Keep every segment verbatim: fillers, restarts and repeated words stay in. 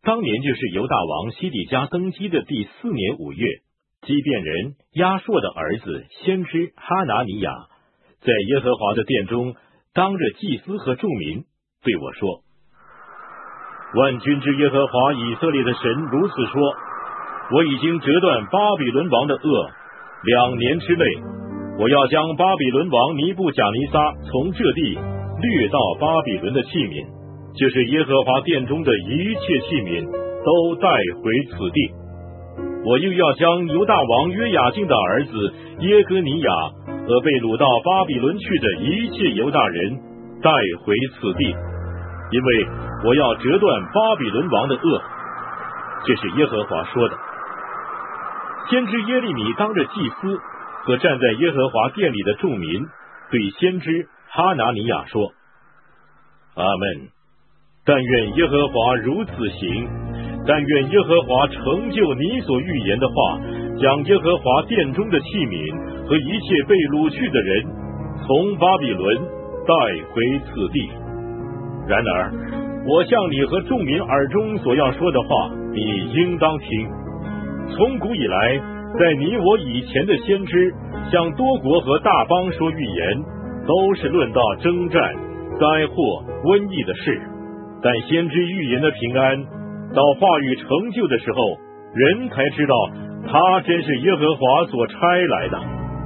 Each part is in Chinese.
当年就是犹大王西底家登基的第四年五月，基遍人亚硕的儿子先知哈拿尼亚，在耶和华的殿中当着祭司和众民对我说：万军之耶和华以色列的神如此说，我已经折断巴比伦王的轭，两年之内，我要将巴比伦王尼布甲尼撒从这地掠到巴比伦的器皿，就是耶和华殿中的一切器皿都带回此地。我又要将犹大王约雅敬的儿子耶哥尼亚和被掳到巴比伦去的一切犹大人带回此地，因为我要折断巴比伦王的轭。这是耶和华说的。先知耶利米当着祭司和站在耶和华殿里的众民对先知哈拿尼亚说：阿们。但愿耶和华如此行，但愿耶和华成就你所预言的话，将耶和华殿中的器皿和一切被掳去的人从巴比伦带回此地。然而我向你和众民耳中所要说的话，你应当听。从古以来，在你我以前的先知向多国和大邦说预言，都是论到征战、灾祸、瘟疫的事。但先知预言的平安，到话语成就的时候，人才知道他真是耶和华所差来的。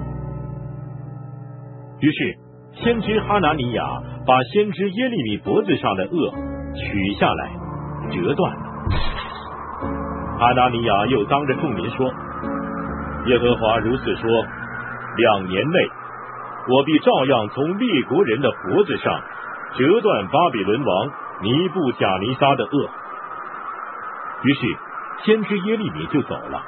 于是先知哈拿尼亚把先知耶利米脖子上的轭取下来，折断了。哈拿尼亚又当着众民说：耶和华如此说，两年内，我必照样从列国人的脖子上折断巴比伦王尼布甲尼撒的轭。于是先知耶利米就走了。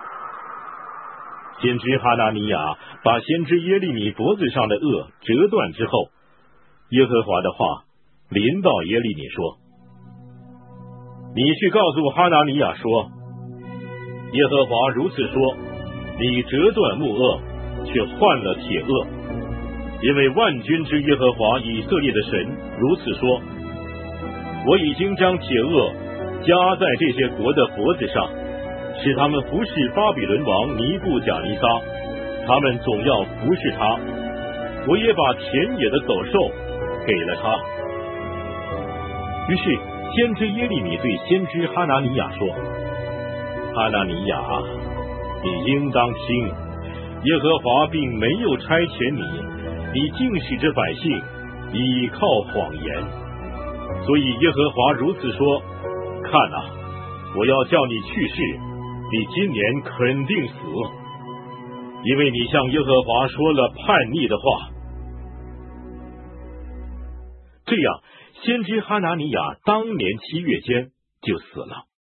先知哈拿尼亚把先知耶利米脖子上的轭折断之后，耶和华的话临到耶利米说：你去告诉哈拿尼亚说，耶和华如此说，你折断木轭，却换了铁轭，因为万军之耶和华以色列的神如此说，我已经将铁轭加在这些国的脖子上，使他们服侍巴比伦王尼布甲尼撒，他们总要服侍他。我也把田野的走兽给了他。于是先知耶利米对先知哈拿尼亚说：哈拿尼亚，你应当听，耶和华并没有差遣你，你竟使这百姓倚靠谎言。所以耶和华如此说：看啊，我要叫你去世，你今年肯定死，因为你向耶和华说了叛逆的话。这样先知哈拿尼亚当年七月间就死了。